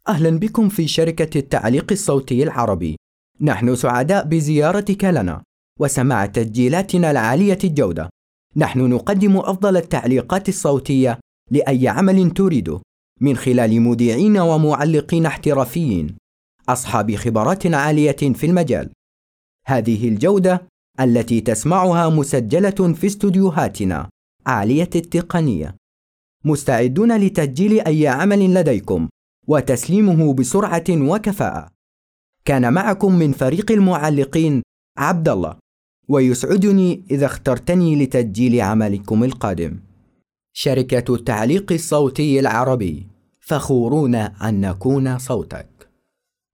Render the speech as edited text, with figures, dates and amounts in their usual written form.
أهلا بكم في شركة التعليق الصوتي العربي. نحن سعداء بزيارتك لنا وسماع تسجيلاتنا العالية الجودة. نحن نقدم أفضل التعليقات الصوتية لأي عمل تريده من خلال مذيعين ومعلقين احترافيين أصحاب خبرات عالية في المجال. هذه الجودة التي تسمعها مسجلة في استوديوهاتنا عالية التقنية. مستعدون لتسجيل أي عمل لديكم وتسليمه بسرعة وكفاءة. كان معكم من فريق المعلقين عبد الله، ويسعدني إذا اخترتني لتسجيل عملكم القادم. شركة التعليق الصوتي العربي، فخورون أن نكون صوتك.